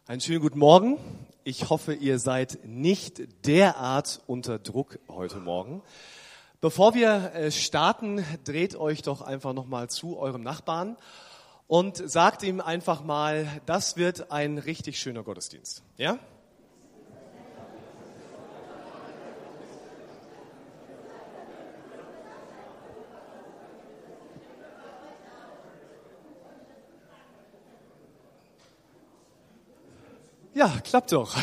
Einen schönen guten Morgen. Ich hoffe, ihr seid nicht derart unter Druck heute Morgen. Bevor wir starten, dreht euch doch einfach nochmal zu eurem Nachbarn und sagt ihm einfach mal, das wird ein richtig schöner Gottesdienst. Ja? Ja, klappt doch.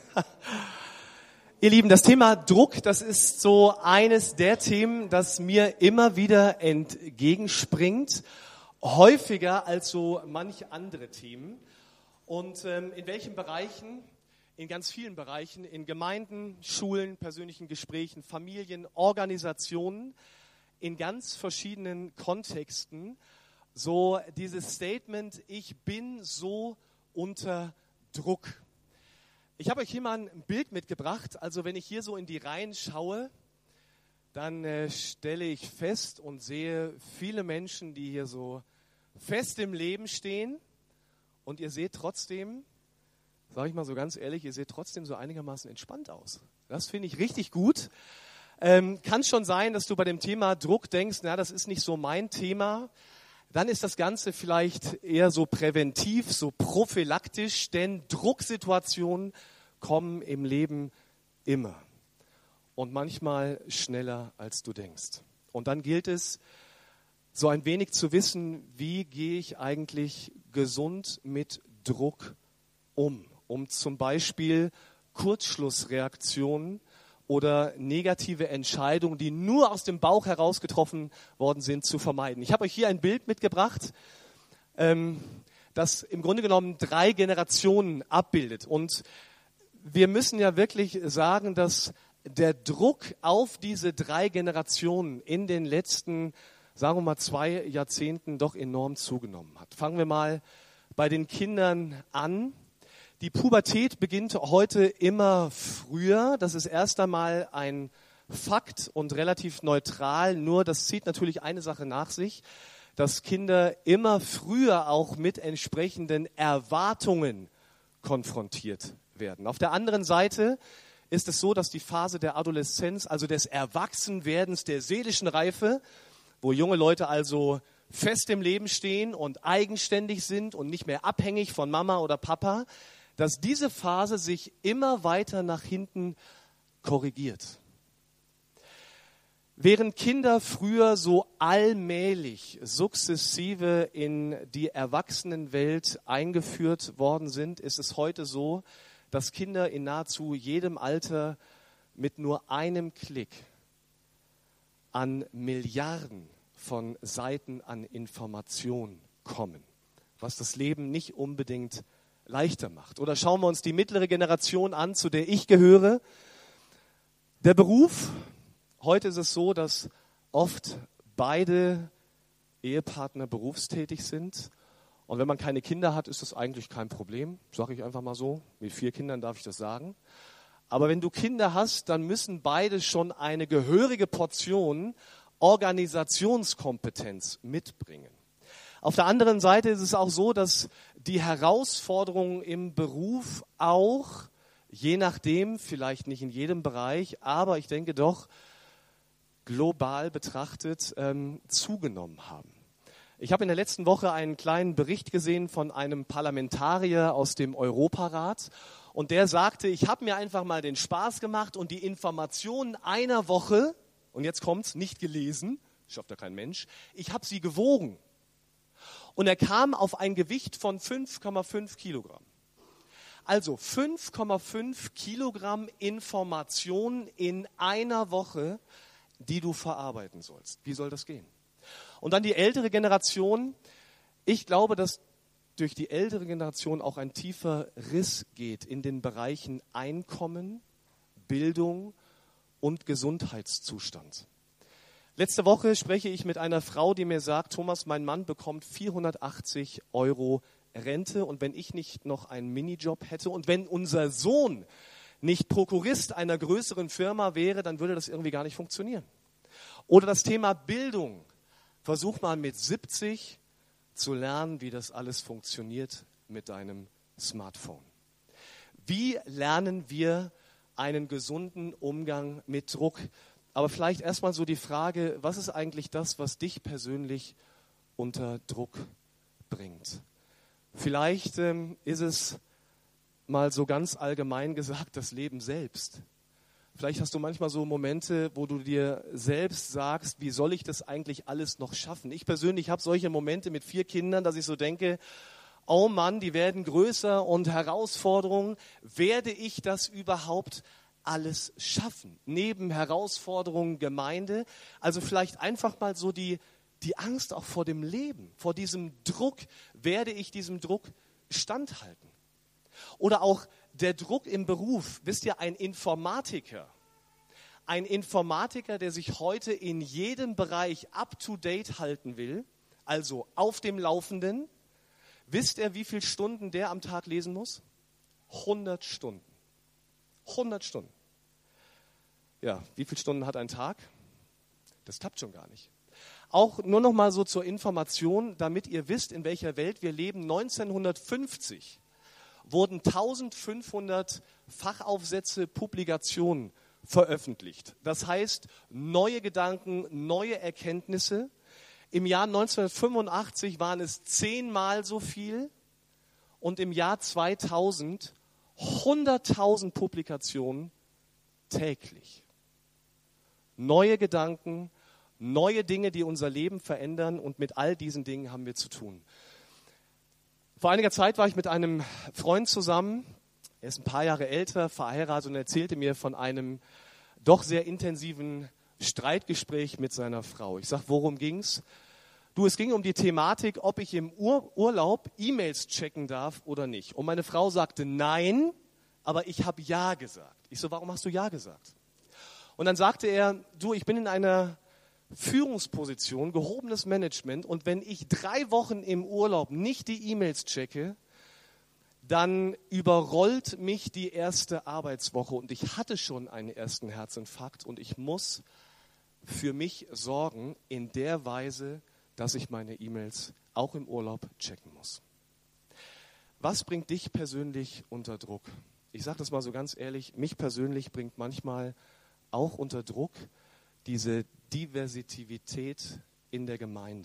Ihr Lieben, das Thema Druck, das ist so eines der Themen, das mir immer wieder entgegenspringt, häufiger als so manche andere Themen. Und in welchen Bereichen? In ganz vielen Bereichen, in Gemeinden, Schulen, persönlichen Gesprächen, Familien, Organisationen, in ganz verschiedenen Kontexten. So dieses Statement, ich bin so unter Druck. Ich habe euch hier mal ein Bild mitgebracht. Also wenn ich hier so in die Reihen schaue, dann stelle ich fest und sehe viele Menschen, die hier so fest im Leben stehen. Und ihr seht trotzdem, sage ich mal so ganz ehrlich, ihr seht trotzdem so einigermaßen entspannt aus. Das finde ich richtig gut. Kann schon sein, dass du bei dem Thema Druck denkst, na, das ist nicht so mein Thema. Dann ist das Ganze vielleicht eher so präventiv, so prophylaktisch, denn Drucksituationen kommen im Leben immer und manchmal schneller, als du denkst. Und dann gilt es, so ein wenig zu wissen, wie gehe ich eigentlich gesund mit Druck um zum Beispiel Kurzschlussreaktionen oder negative Entscheidungen, die nur aus dem Bauch heraus getroffen worden sind, zu vermeiden. Ich habe euch hier ein Bild mitgebracht, das im Grunde genommen 3 Generationen abbildet. Und wir müssen ja wirklich sagen, dass der Druck auf diese 3 Generationen in den letzten, sagen wir mal, 2 Jahrzehnten doch enorm zugenommen hat. Fangen wir mal bei den Kindern an. Die Pubertät beginnt heute immer früher. Das ist erst einmal ein Fakt und relativ neutral. Nur das zieht natürlich eine Sache nach sich, dass Kinder immer früher auch mit entsprechenden Erwartungen konfrontiert werden. Auf der anderen Seite ist es so, dass die Phase der Adoleszenz, also des Erwachsenwerdens, der seelischen Reife, wo junge Leute also fest im Leben stehen und eigenständig sind und nicht mehr abhängig von Mama oder Papa, dass diese Phase sich immer weiter nach hinten korrigiert. Während Kinder früher so allmählich, sukzessive in die Erwachsenenwelt eingeführt worden sind, ist es heute so, dass Kinder in nahezu jedem Alter mit nur einem Klick an Milliarden von Seiten an Information kommen, was das Leben nicht unbedingt leichter macht. Oder schauen wir uns die mittlere Generation an, zu der ich gehöre. Der Beruf, heute ist es so, dass oft beide Ehepartner berufstätig sind. Und wenn man keine Kinder hat, ist das eigentlich kein Problem, sage ich einfach mal so. Mit 4 Kindern darf ich das sagen. Aber wenn du Kinder hast, dann müssen beide schon eine gehörige Portion Organisationskompetenz mitbringen. Auf der anderen Seite ist es auch so, dass die Herausforderungen im Beruf auch, je nachdem, vielleicht nicht in jedem Bereich, aber ich denke doch global betrachtet, zugenommen haben. Ich habe in der letzten Woche einen kleinen Bericht gesehen von einem Parlamentarier aus dem Europarat und der sagte, ich habe mir einfach mal den Spaß gemacht und die Informationen einer Woche, und jetzt kommt's, nicht gelesen, schafft ja kein Mensch, ich habe sie gewogen. Und er kam auf ein Gewicht von 5,5 Kilogramm. Also 5,5 Kilogramm Information in einer Woche, die du verarbeiten sollst. Wie soll das gehen? Und dann die ältere Generation. Ich glaube, dass durch die ältere Generation auch ein tiefer Riss geht in den Bereichen Einkommen, Bildung und Gesundheitszustand. Letzte Woche spreche ich mit einer Frau, die mir sagt, Thomas, mein Mann bekommt 480 € Rente und wenn ich nicht noch einen Minijob hätte und wenn unser Sohn nicht Prokurist einer größeren Firma wäre, dann würde das irgendwie gar nicht funktionieren. Oder das Thema Bildung. Versuch mal mit 70 zu lernen, wie das alles funktioniert mit deinem Smartphone. Wie lernen wir einen gesunden Umgang mit Druck? Aber vielleicht erstmal so die Frage, was ist eigentlich das, was dich persönlich unter Druck bringt? Vielleicht ist es mal so ganz allgemein gesagt das Leben selbst. Vielleicht hast du manchmal so Momente, wo du dir selbst sagst, wie soll ich das eigentlich alles noch schaffen? Ich persönlich habe solche Momente mit 4 Kindern, dass ich so denke, oh Mann, die werden größer und Herausforderungen, werde ich das überhaupt alles schaffen? Neben Herausforderungen Gemeinde, also vielleicht einfach mal so die Angst auch vor dem Leben, vor diesem Druck, werde ich diesem Druck standhalten? Oder auch der Druck im Beruf. Wisst ihr, ein Informatiker, der sich heute in jedem Bereich up-to-date halten will, also auf dem Laufenden, wisst ihr, wie viele Stunden der am Tag lesen muss? 100 Stunden. 100 Stunden. Ja, wie viele Stunden hat ein Tag? Das klappt schon gar nicht. Auch nur noch mal so zur Information, damit ihr wisst, in welcher Welt wir leben. 1950 wurden 1500 Fachaufsätze, Publikationen veröffentlicht. Das heißt, neue Gedanken, neue Erkenntnisse. Im Jahr 1985 waren es 10-mal so viel und im Jahr 2000 100.000 Publikationen täglich. Neue Gedanken, neue Dinge, die unser Leben verändern, und mit all diesen Dingen haben wir zu tun. Vor einiger Zeit war ich mit einem Freund zusammen, er ist ein paar Jahre älter, verheiratet, und erzählte mir von einem doch sehr intensiven Streitgespräch mit seiner Frau. Ich sage, worum ging's? Du, es ging um die Thematik, ob ich im Urlaub E-Mails checken darf oder nicht. Und meine Frau sagte nein, aber ich habe ja gesagt. Ich so, warum hast du ja gesagt? Und dann sagte er, du, ich bin in einer Führungsposition, gehobenes Management, und wenn ich 3 Wochen im Urlaub nicht die E-Mails checke, dann überrollt mich die erste Arbeitswoche und ich hatte schon einen ersten Herzinfarkt und ich muss für mich sorgen in der Weise, dass ich meine E-Mails auch im Urlaub checken muss. Was bringt dich persönlich unter Druck? Ich sage das mal so ganz ehrlich, mich persönlich bringt manchmal auch unter Druck diese Diversität in der Gemeinde.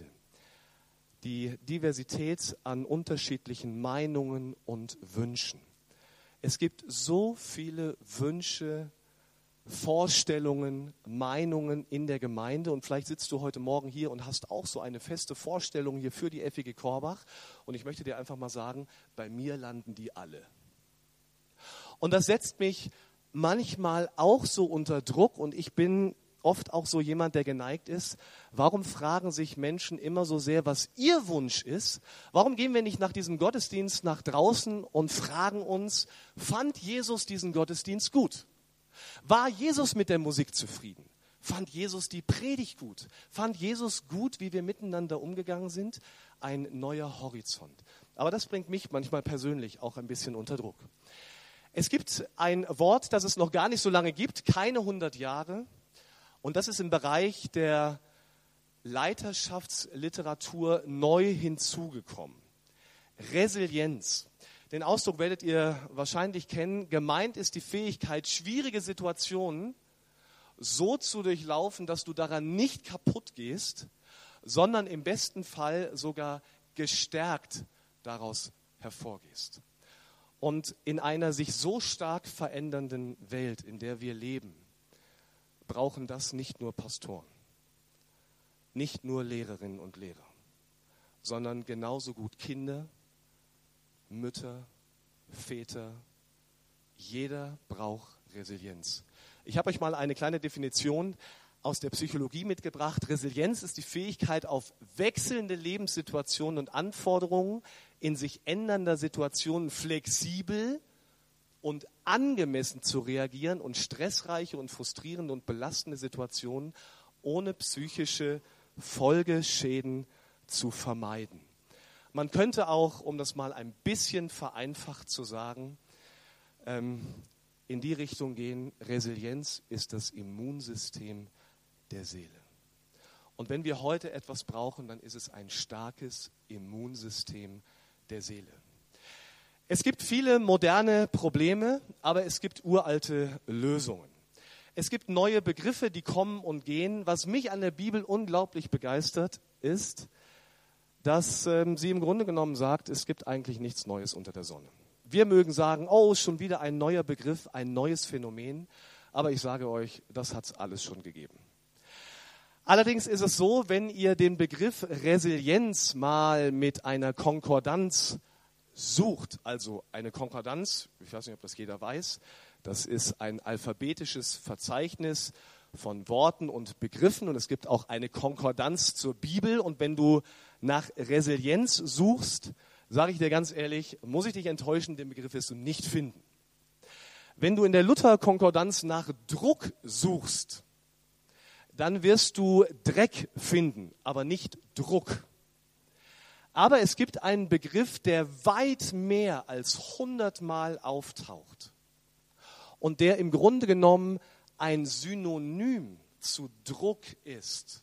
Die Diversität an unterschiedlichen Meinungen und Wünschen. Es gibt so viele Wünsche, Vorstellungen, Meinungen in der Gemeinde, und vielleicht sitzt du heute Morgen hier und hast auch so eine feste Vorstellung hier für die FEG Korbach, und ich möchte dir einfach mal sagen, bei mir landen die alle. Und das setzt mich manchmal auch so unter Druck, und ich bin oft auch so jemand, der geneigt ist, warum fragen sich Menschen immer so sehr, was ihr Wunsch ist? Warum gehen wir nicht nach diesem Gottesdienst nach draußen und fragen uns, fand Jesus diesen Gottesdienst gut? War Jesus mit der Musik zufrieden? Fand Jesus die Predigt gut? Fand Jesus gut, wie wir miteinander umgegangen sind? Ein neuer Horizont. Aber das bringt mich manchmal persönlich auch ein bisschen unter Druck. Es gibt ein Wort, das es noch gar nicht so lange gibt, keine 100 Jahre. Und das ist im Bereich der Leiterschaftsliteratur neu hinzugekommen. Resilienz. Den Ausdruck werdet ihr wahrscheinlich kennen. Gemeint ist die Fähigkeit, schwierige Situationen so zu durchlaufen, dass du daran nicht kaputt gehst, sondern im besten Fall sogar gestärkt daraus hervorgehst. Und in einer sich so stark verändernden Welt, in der wir leben, brauchen das nicht nur Pastoren, nicht nur Lehrerinnen und Lehrer, sondern genauso gut Kinder, Mütter, Väter. Jeder braucht Resilienz. Ich habe euch mal eine kleine Definition aus der Psychologie mitgebracht. Resilienz ist die Fähigkeit, auf wechselnde Lebenssituationen und Anforderungen in sich ändernder Situationen flexibel und angemessen zu reagieren und stressreiche und frustrierende und belastende Situationen ohne psychische Folgeschäden zu vermeiden. Man könnte auch, um das mal ein bisschen vereinfacht zu sagen, in die Richtung gehen, Resilienz ist das Immunsystem der Seele. Und wenn wir heute etwas brauchen, dann ist es ein starkes Immunsystem der Seele. Es gibt viele moderne Probleme, aber es gibt uralte Lösungen. Es gibt neue Begriffe, die kommen und gehen. Was mich an der Bibel unglaublich begeistert, ist, dass sie im Grunde genommen sagt, es gibt eigentlich nichts Neues unter der Sonne. Wir mögen sagen, oh, schon wieder ein neuer Begriff, ein neues Phänomen. Aber ich sage euch, das hat es alles schon gegeben. Allerdings ist es so, wenn ihr den Begriff Resilienz mal mit einer Konkordanz sucht, also eine Konkordanz, ich weiß nicht, ob das jeder weiß, das ist ein alphabetisches Verzeichnis von Worten und Begriffen und es gibt auch eine Konkordanz zur Bibel und wenn du nach Resilienz suchst, sage ich dir ganz ehrlich, muss ich dich enttäuschen, den Begriff wirst du nicht finden. Wenn du in der Luther-Konkordanz nach Druck suchst, dann wirst du Dreck finden, aber nicht Druck. Aber es gibt einen Begriff, der weit mehr als 100-mal auftaucht und der im Grunde genommen ein Synonym zu Druck ist.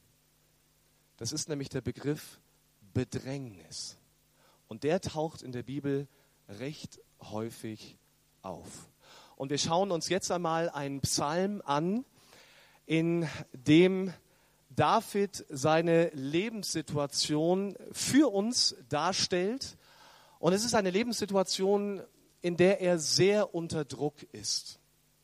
Das ist nämlich der Begriff Bedrängnis. Und der taucht in der Bibel recht häufig auf. Und wir schauen uns jetzt einmal einen Psalm an, in dem David seine Lebenssituation für uns darstellt. Und es ist eine Lebenssituation, in der er sehr unter Druck ist.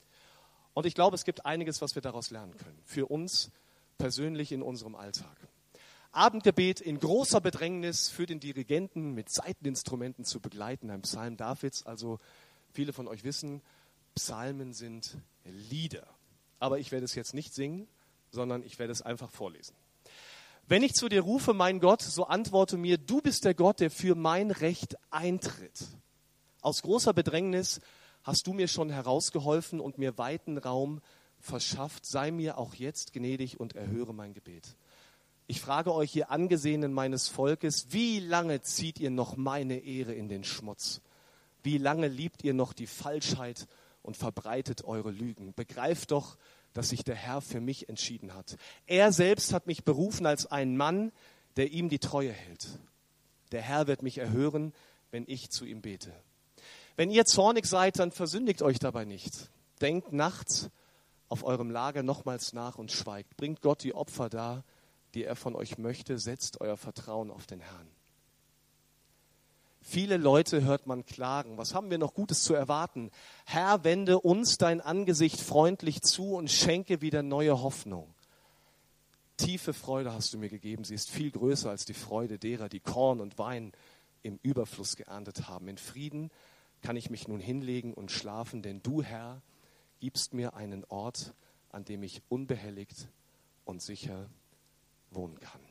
Und ich glaube, es gibt einiges, was wir daraus lernen können. Für uns persönlich in unserem Alltag. Abendgebet in großer Bedrängnis für den Dirigenten mit Saiteninstrumenten zu begleiten. Ein Psalm Davids. Also viele von euch wissen, Psalmen sind Lieder. Aber ich werde es jetzt nicht singen, sondern ich werde es einfach vorlesen. Wenn ich zu dir rufe, mein Gott, so antworte mir, du bist der Gott, der für mein Recht eintritt. Aus großer Bedrängnis hast du mir schon herausgeholfen und mir weiten Raum verschafft. Sei mir auch jetzt gnädig und erhöre mein Gebet. Ich frage euch, ihr Angesehenen meines Volkes, wie lange zieht ihr noch meine Ehre in den Schmutz? Wie lange liebt ihr noch die Falschheit und verbreitet eure Lügen? Begreift doch, dass sich der Herr für mich entschieden hat. Er selbst hat mich berufen als einen Mann, der ihm die Treue hält. Der Herr wird mich erhören, wenn ich zu ihm bete. Wenn ihr zornig seid, dann versündigt euch dabei nicht. Denkt nachts auf eurem Lager nochmals nach und schweigt. Bringt Gott die Opfer dar, die er von euch möchte. Setzt euer Vertrauen auf den Herrn. Viele Leute hört man klagen. Was haben wir noch Gutes zu erwarten? Herr, wende uns dein Angesicht freundlich zu und schenke wieder neue Hoffnung. Tiefe Freude hast du mir gegeben. Sie ist viel größer als die Freude derer, die Korn und Wein im Überfluss geerntet haben. In Frieden kann ich mich nun hinlegen und schlafen, denn du, Herr, gibst mir einen Ort, an dem ich unbehelligt und sicher wohnen kann.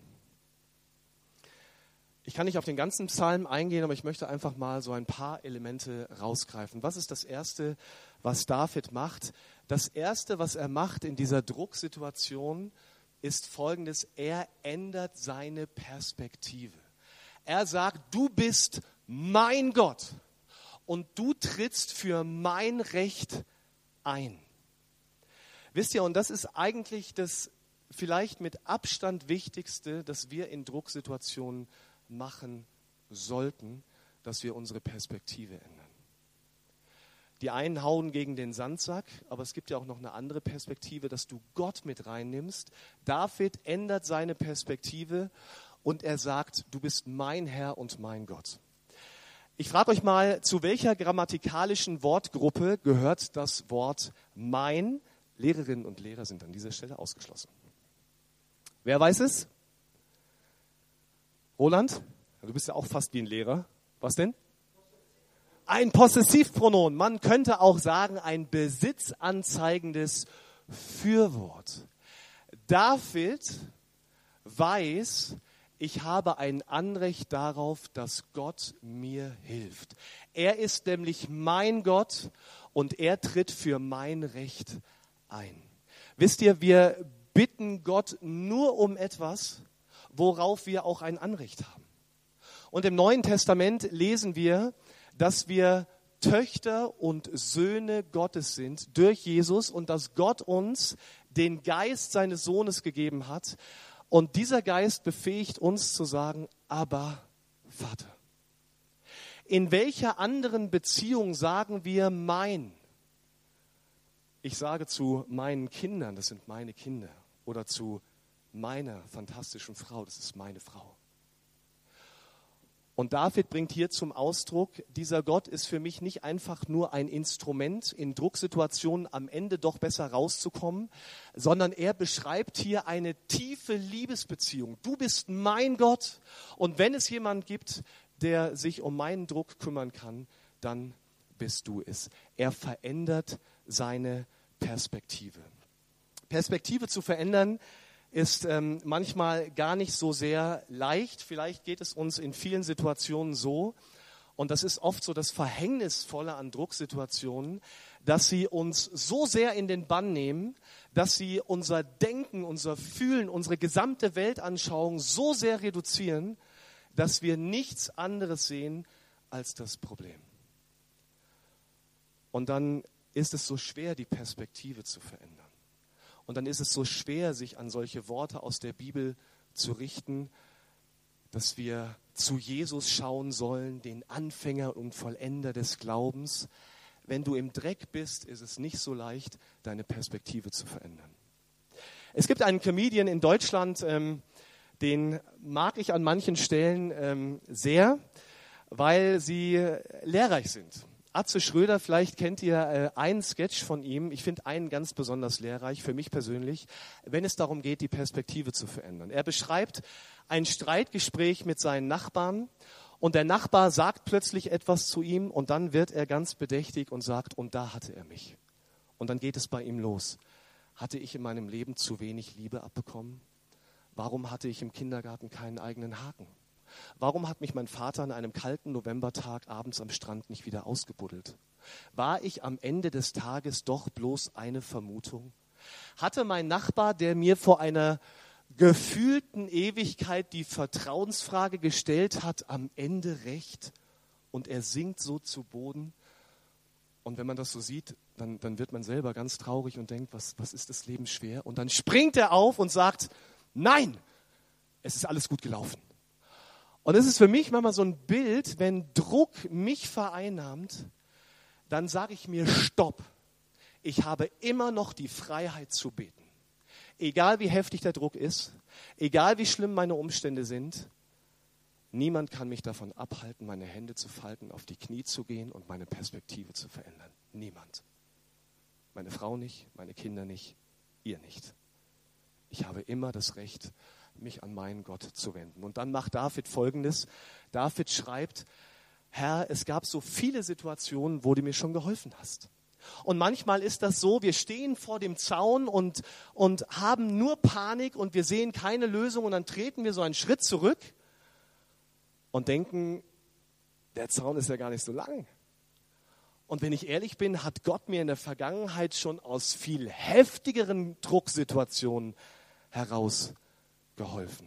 Ich kann nicht auf den ganzen Psalm eingehen, aber ich möchte einfach mal so ein paar Elemente rausgreifen. Was ist das Erste, was David macht? Das Erste, was er macht in dieser Drucksituation, ist Folgendes. Er ändert seine Perspektive. Er sagt, du bist mein Gott und du trittst für mein Recht ein. Wisst ihr, und das ist eigentlich das vielleicht mit Abstand Wichtigste, dass wir in Drucksituationen machen sollten, dass wir unsere Perspektive ändern. Die einen hauen gegen den Sandsack, aber es gibt ja auch noch eine andere Perspektive, dass du Gott mit reinnimmst. David ändert seine Perspektive und er sagt, du bist mein Herr und mein Gott. Ich frage euch mal, zu welcher grammatikalischen Wortgruppe gehört das Wort mein? Lehrerinnen und Lehrer sind an dieser Stelle ausgeschlossen. Wer weiß es? Roland, du bist ja auch fast wie ein Lehrer. Was denn? Ein Possessivpronomen. Man könnte auch sagen, ein besitzanzeigendes Fürwort. David weiß, ich habe ein Anrecht darauf, dass Gott mir hilft. Er ist nämlich mein Gott und er tritt für mein Recht ein. Wisst ihr, wir bitten Gott nur um etwas, worauf wir auch ein Anrecht haben. Und im Neuen Testament lesen wir, dass wir Töchter und Söhne Gottes sind durch Jesus und dass Gott uns den Geist seines Sohnes gegeben hat. Und dieser Geist befähigt uns zu sagen, Abba, Vater. in welcher anderen Beziehung sagen wir mein? Ich sage zu meinen Kindern, das sind meine Kinder. Oder zu meiner fantastischen Frau, das ist meine Frau. Und David bringt hier zum Ausdruck, dieser Gott ist für mich nicht einfach nur ein Instrument, in Drucksituationen am Ende doch besser rauszukommen, sondern er beschreibt hier eine tiefe Liebesbeziehung. Du bist mein Gott und wenn es jemand gibt, der sich um meinen Druck kümmern kann, dann bist du es. Er verändert seine Perspektive. Perspektive zu verändern ist manchmal gar nicht so sehr leicht. Vielleicht geht es uns in vielen Situationen so. Und das ist oft so das Verhängnisvolle an Drucksituationen, dass sie uns so sehr in den Bann nehmen, dass sie unser Denken, unser Fühlen, unsere gesamte Weltanschauung so sehr reduzieren, dass wir nichts anderes sehen als das Problem. Und dann ist es so schwer, die Perspektive zu verändern. Und dann ist es so schwer, sich an solche Worte aus der Bibel zu richten, dass wir zu Jesus schauen sollen, den Anfänger und Vollender des Glaubens. Wenn du im Dreck bist, ist es nicht so leicht, deine Perspektive zu verändern. Es gibt einen Comedian in Deutschland, den mag ich an manchen Stellen sehr, weil sie lehrreich sind. Atze Schröder, vielleicht kennt ihr einen Sketch von ihm. Ich finde einen ganz besonders lehrreich, für mich persönlich, wenn es darum geht, die Perspektive zu verändern. Er beschreibt ein Streitgespräch mit seinen Nachbarn und der Nachbar sagt plötzlich etwas zu ihm und dann wird er ganz bedächtig und sagt, und da hatte er mich. Und dann geht es bei ihm los. Hatte ich in meinem Leben zu wenig Liebe abbekommen? Warum hatte ich im Kindergarten keinen eigenen Haken? Warum hat mich mein Vater an einem kalten Novembertag abends am Strand nicht wieder ausgebuddelt? War ich am Ende des Tages doch bloß eine Vermutung? Hatte mein Nachbar, der mir vor einer gefühlten Ewigkeit die Vertrauensfrage gestellt hat, am Ende recht? Und er sinkt so zu Boden. Und wenn man das so sieht, dann wird man selber ganz traurig und denkt, was ist das Leben schwer? Und dann springt er auf und sagt, nein, es ist alles gut gelaufen. Und es ist für mich manchmal so ein Bild, wenn Druck mich vereinnahmt, dann sage ich mir, stopp. Ich habe immer noch die Freiheit zu beten. Egal wie heftig der Druck ist, egal wie schlimm meine Umstände sind, niemand kann mich davon abhalten, meine Hände zu falten, auf die Knie zu gehen und meine Perspektive zu verändern. Niemand. Meine Frau nicht, meine Kinder nicht, ihr nicht. Ich habe immer das Recht, mich an meinen Gott zu wenden. Und dann macht David Folgendes. David schreibt, Herr, es gab so viele Situationen, wo du mir schon geholfen hast. Und manchmal ist das so, wir stehen vor dem Zaun und haben nur Panik und wir sehen keine Lösung und dann treten wir so einen Schritt zurück und denken, der Zaun ist ja gar nicht so lang. Und wenn ich ehrlich bin, hat Gott mir in der Vergangenheit schon aus viel heftigeren Drucksituationen heraus geholfen.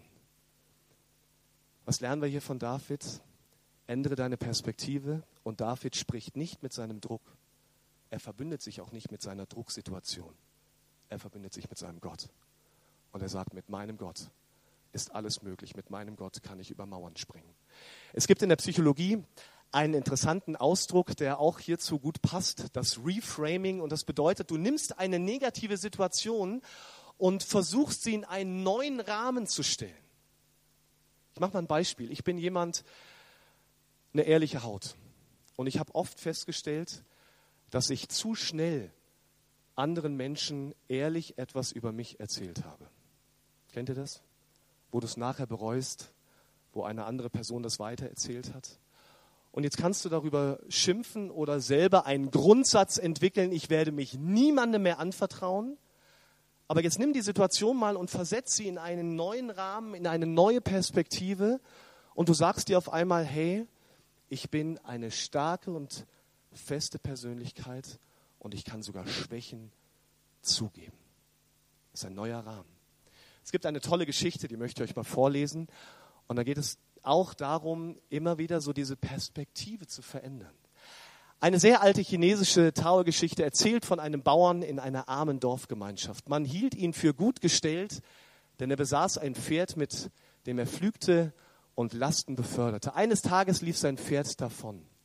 Was lernen wir hier von David? Ändere deine Perspektive und David spricht nicht mit seinem Druck. Er verbündet sich auch nicht mit seiner Drucksituation. Er verbündet sich mit seinem Gott. Und er sagt, mit meinem Gott ist alles möglich. Mit meinem Gott kann ich über Mauern springen. Es gibt in der Psychologie einen interessanten Ausdruck, der auch hierzu gut passt, das Reframing. Und das bedeutet, du nimmst eine negative Situation und versuchst sie in einen neuen Rahmen zu stellen. Ich mache mal ein Beispiel. Ich bin jemand, eine ehrliche Haut. Und ich habe oft festgestellt, dass ich zu schnell anderen Menschen ehrlich etwas über mich erzählt habe. Kennt ihr das? Wo du es nachher bereust, wo eine andere Person das weitererzählt hat. Und jetzt kannst du darüber schimpfen oder selber einen Grundsatz entwickeln, ich werde mich niemandem mehr anvertrauen. Aber jetzt nimm die Situation mal und versetz sie in einen neuen Rahmen, in eine neue Perspektive und du sagst dir auf einmal, hey, ich bin eine starke und feste Persönlichkeit und ich kann sogar Schwächen zugeben. Das ist ein neuer Rahmen. Es gibt eine tolle Geschichte, die möchte ich euch mal vorlesen und da geht es auch darum, immer wieder so diese Perspektive zu verändern. Eine sehr alte chinesische Tao-Geschichte erzählt von einem Bauern in einer armen Dorfgemeinschaft. Man hielt ihn für gut gestellt, denn er besaß ein Pferd, mit dem er pflügte und Lasten beförderte. Eines Tages lief sein Pferd davon.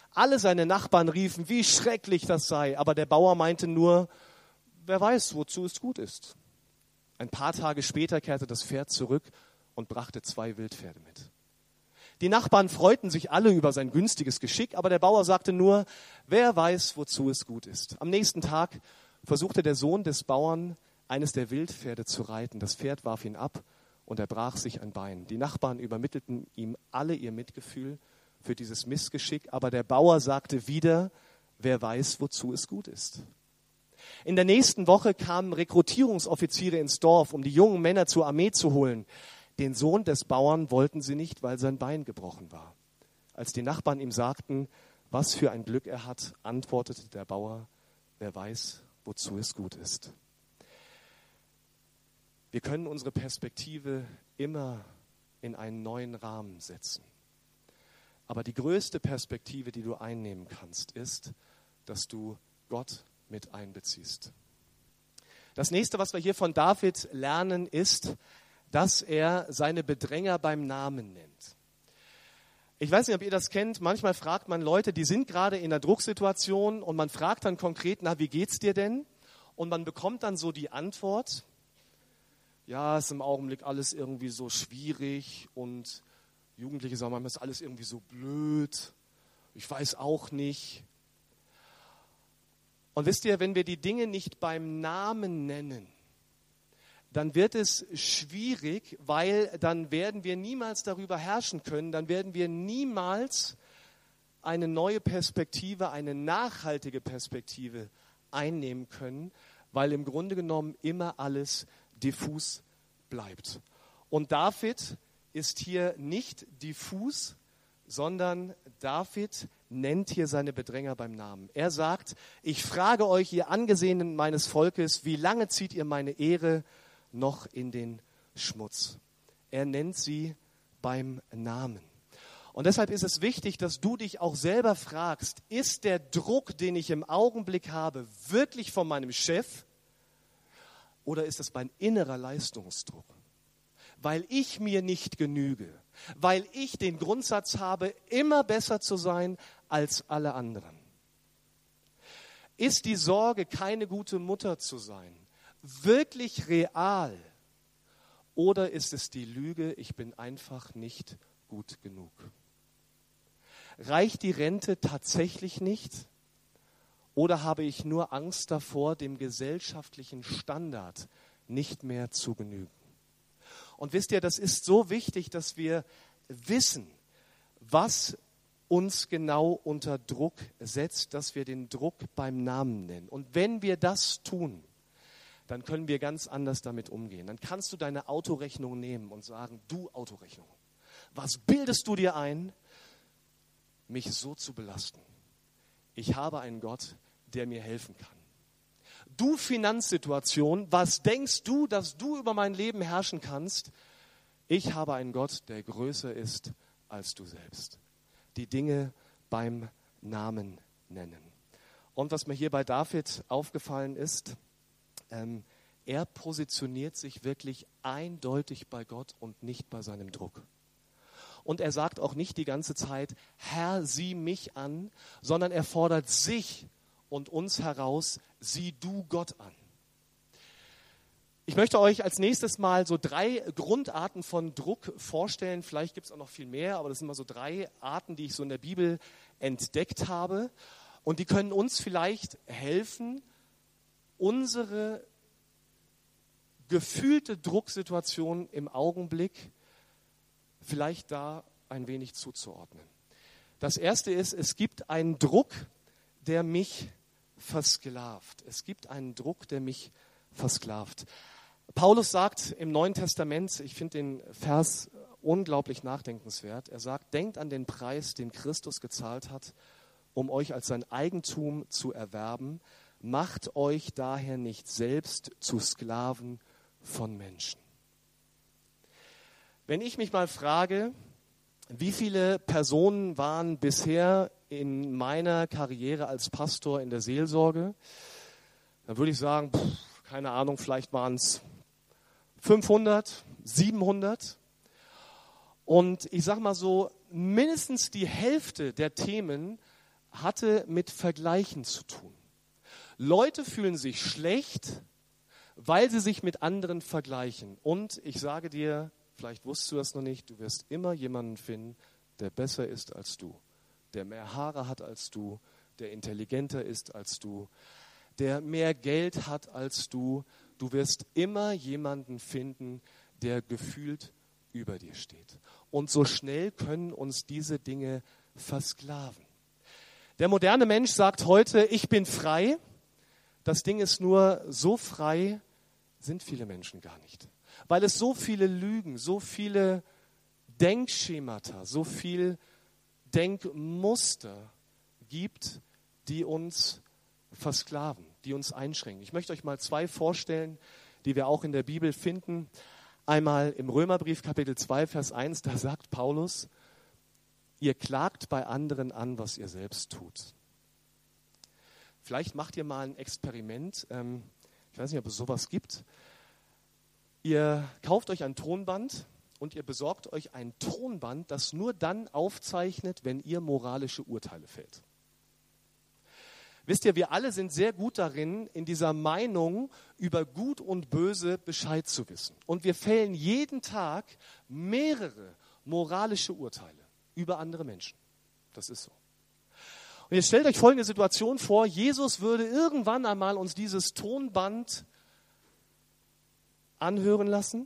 Alle seine Nachbarn riefen, wie schrecklich das sei. Aber der Bauer meinte nur, wer weiß, wozu es gut ist. Ein paar Tage später kehrte das Pferd zurück und brachte 2 Wildpferde mit. Die Nachbarn freuten sich alle über sein günstiges Geschick, aber der Bauer sagte nur, wer weiß, wozu es gut ist. Am nächsten Tag versuchte der Sohn des Bauern, eines der Wildpferde zu reiten. Das Pferd warf ihn ab und er brach sich ein Bein. Die Nachbarn übermittelten ihm alle ihr Mitgefühl für dieses Missgeschick, aber der Bauer sagte wieder, wer weiß, wozu es gut ist. In der nächsten Woche kamen Rekrutierungsoffiziere ins Dorf, um die jungen Männer zur Armee zu holen. Den Sohn des Bauern wollten sie nicht, weil sein Bein gebrochen war. Als die Nachbarn ihm sagten, was für ein Glück er hat, antwortete der Bauer, wer weiß, wozu es gut ist. Wir können unsere Perspektive immer in einen neuen Rahmen setzen. Aber die größte Perspektive, die du einnehmen kannst, ist, dass du Gott mit einbeziehst. Das nächste, was wir hier von David lernen, ist, dass er seine Bedränger beim Namen nennt. Ich weiß nicht, ob ihr das kennt. Manchmal fragt man Leute, die sind gerade in einer Drucksituation und man fragt dann konkret, na, wie geht's dir denn? Und man bekommt dann so die Antwort, ja, ist im Augenblick alles irgendwie so schwierig und Jugendliche sagen manchmal, ist alles irgendwie so blöd. Ich weiß auch nicht. Und wisst ihr, wenn wir die Dinge nicht beim Namen nennen, dann wird es schwierig, weil dann werden wir niemals darüber herrschen können, dann werden wir niemals eine neue Perspektive, eine nachhaltige Perspektive einnehmen können, weil im Grunde genommen immer alles diffus bleibt. Und David ist hier nicht diffus, sondern David nennt hier seine Bedränger beim Namen. Er sagt, ich frage euch, ihr Angesehenen meines Volkes, wie lange zieht ihr meine Ehre noch in den Schmutz? Er nennt sie beim Namen. Und deshalb ist es wichtig, dass du dich auch selber fragst, ist der Druck, den ich im Augenblick habe, wirklich von meinem Chef oder ist es mein innerer Leistungsdruck? Weil ich mir nicht genüge, weil ich den Grundsatz habe, immer besser zu sein als alle anderen. Ist die Sorge, keine gute Mutter zu sein, wirklich real? Oder ist es die Lüge, ich bin einfach nicht gut genug? Reicht die Rente tatsächlich nicht? Oder habe ich nur Angst davor, dem gesellschaftlichen Standard nicht mehr zu genügen? Und wisst ihr, das ist so wichtig, dass wir wissen, was uns genau unter Druck setzt, dass wir den Druck beim Namen nennen. Und wenn wir das tun, dann können wir ganz anders damit umgehen. Dann kannst du deine Autorechnung nehmen und sagen, du Autorechnung, was bildest du dir ein, mich so zu belasten? Ich habe einen Gott, der mir helfen kann. Du Finanzsituation, was denkst du, dass du über mein Leben herrschen kannst? Ich habe einen Gott, der größer ist als du selbst. Die Dinge beim Namen nennen. Und was mir hier bei David aufgefallen ist, er positioniert sich wirklich eindeutig bei Gott und nicht bei seinem Druck. Und er sagt auch nicht die ganze Zeit, Herr, sieh mich an, sondern er fordert sich und uns heraus, sieh du Gott an. Ich möchte euch als nächstes mal so 3 Grundarten von Druck vorstellen. Vielleicht gibt es auch noch viel mehr, aber das sind mal so 3 Arten, die ich so in der Bibel entdeckt habe. Und die können uns vielleicht helfen, unsere gefühlte Drucksituation im Augenblick vielleicht da ein wenig zuzuordnen. Das erste ist, es gibt einen Druck, der mich versklavt. Es gibt einen Druck, der mich versklavt. Paulus sagt im Neuen Testament, ich finde den Vers unglaublich nachdenkenswert, er sagt, denkt an den Preis, den Christus gezahlt hat, um euch als sein Eigentum zu erwerben. Macht euch daher nicht selbst zu Sklaven von Menschen. Wenn ich mich mal frage, wie viele Personen waren bisher in meiner Karriere als Pastor in der Seelsorge, dann würde ich sagen, keine Ahnung, vielleicht waren es 500, 700. Und ich sage mal so, mindestens die Hälfte der Themen hatte mit Vergleichen zu tun. Leute fühlen sich schlecht, weil sie sich mit anderen vergleichen. Und ich sage dir, vielleicht wusstest du das noch nicht, du wirst immer jemanden finden, der besser ist als du, der mehr Haare hat als du, der intelligenter ist als du, der mehr Geld hat als du. Du wirst immer jemanden finden, der gefühlt über dir steht. Und so schnell können uns diese Dinge versklaven. Der moderne Mensch sagt heute, ich bin frei. Das Ding ist nur, so frei sind viele Menschen gar nicht. Weil es so viele Lügen, so viele Denkschemata, so viel Denkmuster gibt, die uns versklaven, die uns einschränken. Ich möchte euch mal 2 vorstellen, die wir auch in der Bibel finden. Einmal im Römerbrief Kapitel 2, Vers 1, da sagt Paulus, ihr klagt bei anderen an, was ihr selbst tut. Vielleicht macht ihr mal ein Experiment, ich weiß nicht, ob es sowas gibt. Ihr kauft euch ein Tonband und ihr besorgt euch ein Tonband, das nur dann aufzeichnet, wenn ihr moralische Urteile fällt. Wisst ihr, wir alle sind sehr gut darin, in dieser Meinung über Gut und Böse Bescheid zu wissen. Und wir fällen jeden Tag mehrere moralische Urteile über andere Menschen. Das ist so. Und jetzt stellt euch folgende Situation vor, Jesus würde irgendwann einmal uns dieses Tonband anhören lassen.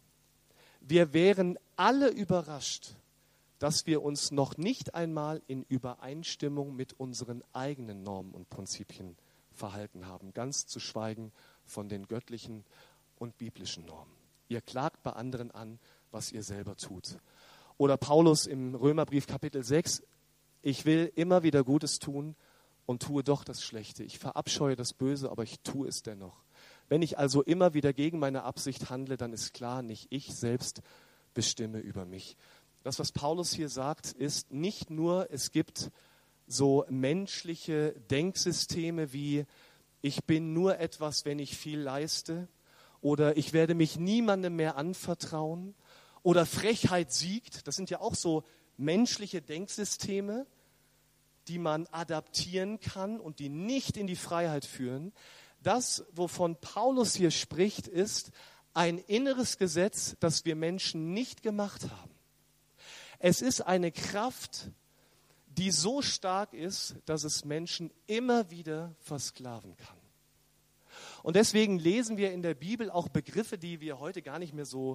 Wir wären alle überrascht, dass wir uns noch nicht einmal in Übereinstimmung mit unseren eigenen Normen und Prinzipien verhalten haben, ganz zu schweigen von den göttlichen und biblischen Normen. Ihr klagt bei anderen an, was ihr selber tut. Oder Paulus im Römerbrief Kapitel 6, ich will immer wieder Gutes tun und tue doch das Schlechte. Ich verabscheue das Böse, aber ich tue es dennoch. Wenn ich also immer wieder gegen meine Absicht handle, dann ist klar, nicht ich selbst bestimme über mich. Das, was Paulus hier sagt, ist nicht nur, es gibt so menschliche Denksysteme wie, ich bin nur etwas, wenn ich viel leiste, oder ich werde mich niemandem mehr anvertrauen, oder Frechheit siegt. Das sind ja auch so menschliche Denksysteme, die man adaptieren kann und die nicht in die Freiheit führen. Das, wovon Paulus hier spricht, ist ein inneres Gesetz, das wir Menschen nicht gemacht haben. Es ist eine Kraft, die so stark ist, dass es Menschen immer wieder versklaven kann. Und deswegen lesen wir in der Bibel auch Begriffe, die wir heute gar nicht mehr so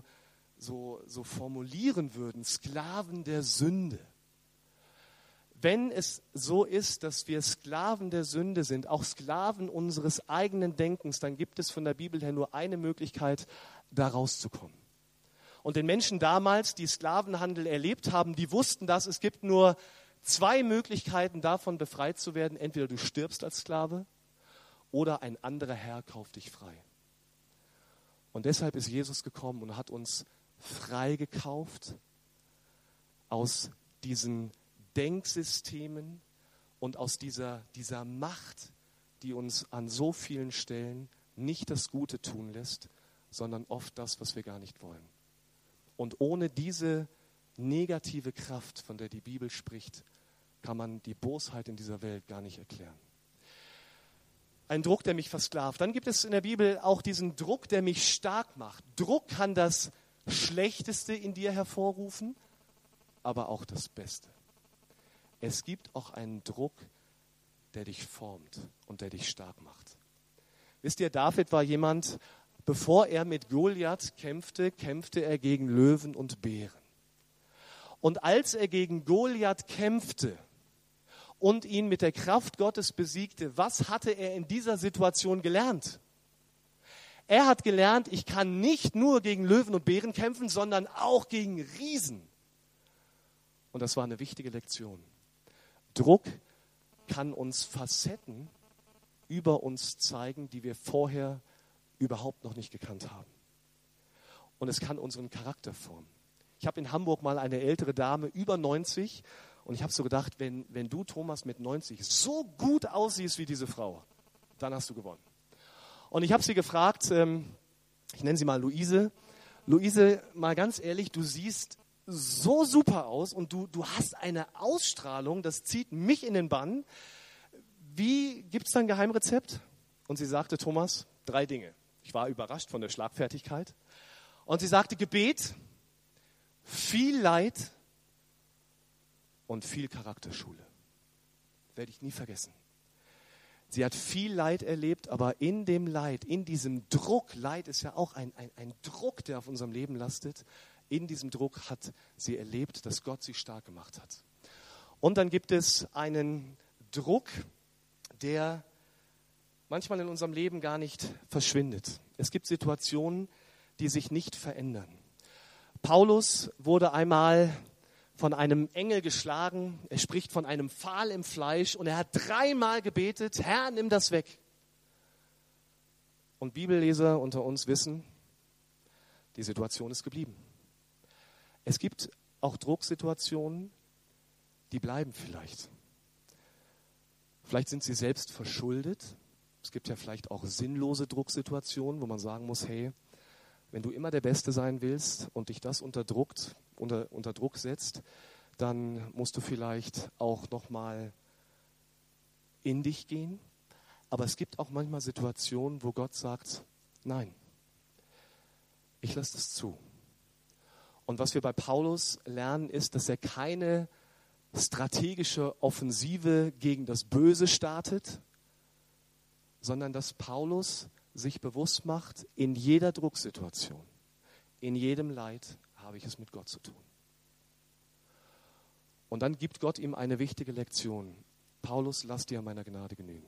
formulieren würden. Sklaven der Sünde. Wenn es so ist, dass wir Sklaven der Sünde sind, auch Sklaven unseres eigenen Denkens, dann gibt es von der Bibel her nur eine Möglichkeit, da rauszukommen. Und den Menschen damals, die Sklavenhandel erlebt haben, die wussten das, es gibt nur 2 Möglichkeiten, davon befreit zu werden. Entweder du stirbst als Sklave oder ein anderer Herr kauft dich frei. Und deshalb ist Jesus gekommen und hat uns frei gekauft aus diesen Denksystemen und aus dieser Macht, die uns an so vielen Stellen nicht das Gute tun lässt, sondern oft das, was wir gar nicht wollen. Und ohne diese negative Kraft, von der die Bibel spricht, kann man die Bosheit in dieser Welt gar nicht erklären. Ein Druck, der mich versklavt. Dann gibt es in der Bibel auch diesen Druck, der mich stark macht. Druck kann das Schlechteste in dir hervorrufen, aber auch das Beste. Es gibt auch einen Druck, der dich formt und der dich stark macht. Wisst ihr, David war jemand, bevor er mit Goliath kämpfte, kämpfte er gegen Löwen und Bären. Und als er gegen Goliath kämpfte und ihn mit der Kraft Gottes besiegte, was hatte er in dieser Situation gelernt? Er hat gelernt, ich kann nicht nur gegen Löwen und Bären kämpfen, sondern auch gegen Riesen. Und das war eine wichtige Lektion. Druck kann uns Facetten über uns zeigen, die wir vorher überhaupt noch nicht gekannt haben. Und es kann unseren Charakter formen. Ich habe in Hamburg mal eine ältere Dame, über 90, und ich habe so gedacht, wenn du, Thomas, mit 90 so gut aussiehst wie diese Frau, dann hast du gewonnen. Und ich habe sie gefragt, ich nenne sie mal Luise. Luise, mal ganz ehrlich, du siehst so super aus und du hast eine Ausstrahlung, das zieht mich in den Bann. Wie, gibt es da ein Geheimrezept? Und sie sagte, Thomas, 3 Dinge. Ich war überrascht von der Schlagfertigkeit. Und sie sagte, Gebet, viel Leid und viel Charakterschule. Werde ich nie vergessen. Sie hat viel Leid erlebt, aber in dem Leid, in diesem Druck, Leid ist ja auch ein Druck, der auf unserem Leben lastet, in diesem Druck hat sie erlebt, dass Gott sie stark gemacht hat. Und dann gibt es einen Druck, der manchmal in unserem Leben gar nicht verschwindet. Es gibt Situationen, die sich nicht verändern. Paulus wurde einmal von einem Engel geschlagen. Er spricht von einem Pfahl im Fleisch und er hat 3-mal gebetet, Herr, nimm das weg. Und Bibelleser unter uns wissen, die Situation ist geblieben. Es gibt auch Drucksituationen, die bleiben vielleicht. Vielleicht sind sie selbst verschuldet. Es gibt ja vielleicht auch sinnlose Drucksituationen, wo man sagen muss, hey, wenn du immer der Beste sein willst und dich das unter Druck setzt, dann musst du vielleicht auch nochmal in dich gehen. Aber es gibt auch manchmal Situationen, wo Gott sagt, nein, ich lasse das zu. Und was wir bei Paulus lernen, ist, dass er keine strategische Offensive gegen das Böse startet, sondern dass Paulus sich bewusst macht, in jeder Drucksituation, in jedem Leid habe ich es mit Gott zu tun. Und dann gibt Gott ihm eine wichtige Lektion. Paulus, lass dir an meiner Gnade genügen.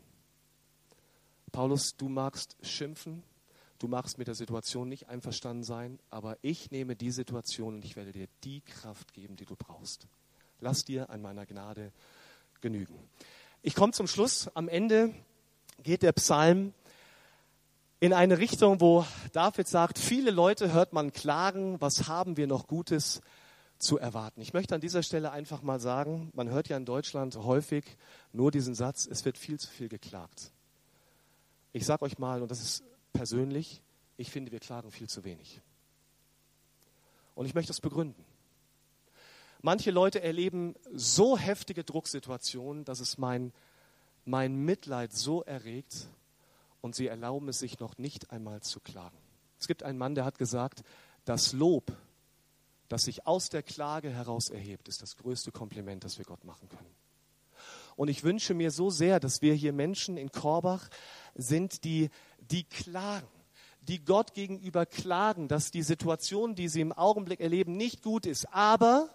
Paulus, du magst schimpfen, du magst mit der Situation nicht einverstanden sein, aber ich nehme die Situation und ich werde dir die Kraft geben, die du brauchst. Lass dir an meiner Gnade genügen. Ich komme zum Schluss. Am Ende geht der Psalm in eine Richtung, wo David sagt, viele Leute hört man klagen, was haben wir noch Gutes zu erwarten. Ich möchte an dieser Stelle einfach mal sagen, man hört ja in Deutschland häufig nur diesen Satz, es wird viel zu viel geklagt. Ich sage euch mal, und das ist persönlich, ich finde, wir klagen viel zu wenig. Und ich möchte das begründen. Manche Leute erleben so heftige Drucksituationen, dass es mein Mitleid so erregt, und sie erlauben es sich noch nicht einmal zu klagen. Es gibt einen Mann, der hat gesagt, das Lob, das sich aus der Klage heraus erhebt, ist das größte Kompliment, das wir Gott machen können. Und ich wünsche mir so sehr, dass wir hier Menschen in Korbach sind, die klagen, die Gott gegenüber klagen, dass die Situation, die sie im Augenblick erleben, nicht gut ist. Aber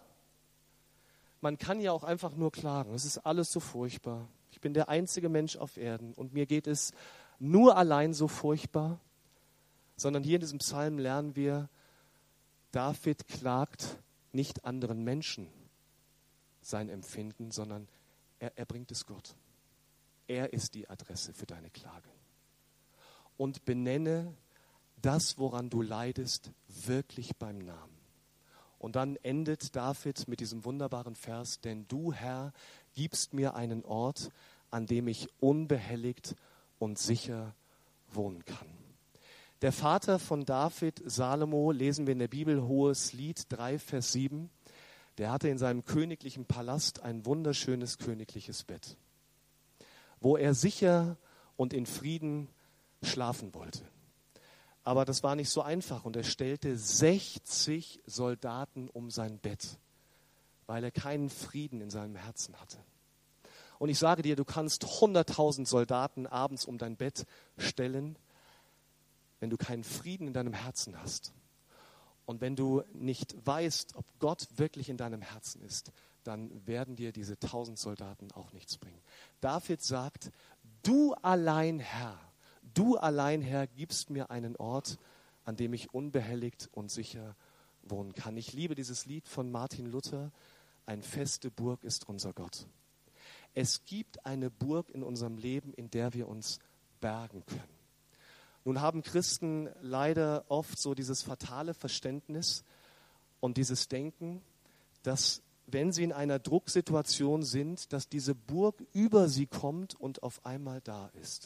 man kann ja auch einfach nur klagen. Es ist alles so furchtbar. Ich bin der einzige Mensch auf Erden und mir geht es nur allein so furchtbar, sondern hier in diesem Psalm lernen wir, David klagt nicht anderen Menschen sein Empfinden, sondern er bringt es Gott. Er ist die Adresse für deine Klage. Und benenne das, woran du leidest, wirklich beim Namen. Und dann endet David mit diesem wunderbaren Vers, denn du, Herr, gibst mir einen Ort, an dem ich unbehelligt und sicher wohnen kann. Der Vater von David, Salomo, lesen wir in der Bibel, Hoheslied 3, Vers 7, der hatte in seinem königlichen Palast ein wunderschönes königliches Bett, wo er sicher und in Frieden schlafen wollte. Aber das war nicht so einfach und er stellte 60 Soldaten um sein Bett, weil er keinen Frieden in seinem Herzen hatte. Und ich sage dir, du kannst 100.000 Soldaten abends um dein Bett stellen, wenn du keinen Frieden in deinem Herzen hast. Und wenn du nicht weißt, ob Gott wirklich in deinem Herzen ist, dann werden dir diese 1.000 Soldaten auch nichts bringen. David sagt, du allein Herr, gibst mir einen Ort, an dem ich unbehelligt und sicher wohnen kann. Ich liebe dieses Lied von Martin Luther, eine feste Burg ist unser Gott. Es gibt eine Burg in unserem Leben, in der wir uns bergen können. Nun haben Christen leider oft so dieses fatale Verständnis und dieses Denken, dass wenn sie in einer Drucksituation sind, dass diese Burg über sie kommt und auf einmal da ist.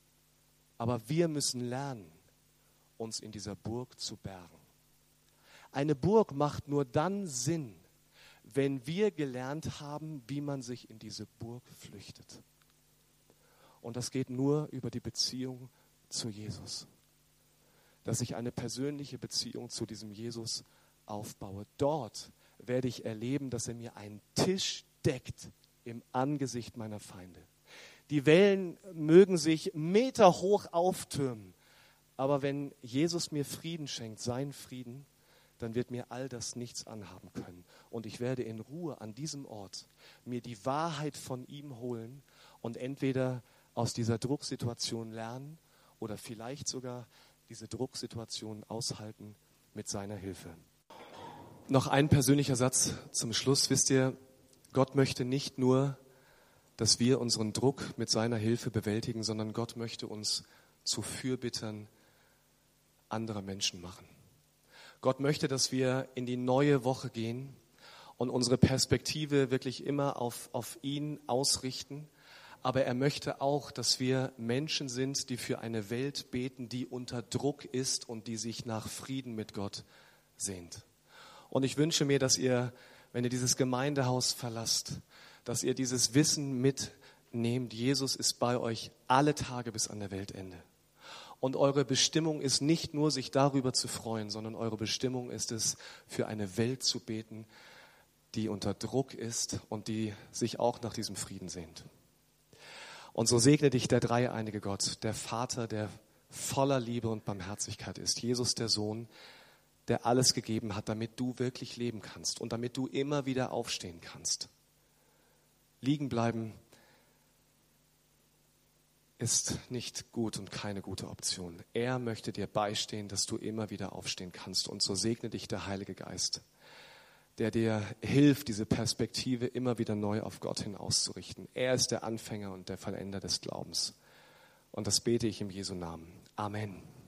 Aber wir müssen lernen, uns in dieser Burg zu bergen. Eine Burg macht nur dann Sinn, wenn wir gelernt haben, wie man sich in diese Burg flüchtet. Und das geht nur über die Beziehung zu Jesus. Dass ich eine persönliche Beziehung zu diesem Jesus aufbaue. Dort werde ich erleben, dass er mir einen Tisch deckt im Angesicht meiner Feinde. Die Wellen mögen sich meterhoch auftürmen, aber wenn Jesus mir Frieden schenkt, seinen Frieden, dann wird mir all das nichts anhaben können. Und ich werde in Ruhe an diesem Ort mir die Wahrheit von ihm holen und entweder aus dieser Drucksituation lernen oder vielleicht sogar diese Drucksituation aushalten mit seiner Hilfe. Noch ein persönlicher Satz zum Schluss. Wisst ihr, Gott möchte nicht nur, dass wir unseren Druck mit seiner Hilfe bewältigen, sondern Gott möchte uns zu Fürbittern anderer Menschen machen. Gott möchte, dass wir in die neue Woche gehen und unsere Perspektive wirklich immer auf ihn ausrichten. Aber er möchte auch, dass wir Menschen sind, die für eine Welt beten, die unter Druck ist und die sich nach Frieden mit Gott sehnt. Und ich wünsche mir, dass ihr, wenn ihr dieses Gemeindehaus verlasst, dass ihr dieses Wissen mitnehmt. Jesus ist bei euch alle Tage bis an der Weltende. Und eure Bestimmung ist nicht nur, sich darüber zu freuen, sondern eure Bestimmung ist es, für eine Welt zu beten, die unter Druck ist und die sich auch nach diesem Frieden sehnt. Und so segne dich der dreieinige Gott, der Vater, der voller Liebe und Barmherzigkeit ist. Jesus, der Sohn, der alles gegeben hat, damit du wirklich leben kannst und damit du immer wieder aufstehen kannst. Liegen bleiben ist nicht gut und keine gute Option. Er möchte dir beistehen, dass du immer wieder aufstehen kannst. Und so segne dich der Heilige Geist, der dir hilft, diese Perspektive immer wieder neu auf Gott hin auszurichten. Er ist der Anfänger und der Vollender des Glaubens. Und das bete ich im Jesu Namen. Amen.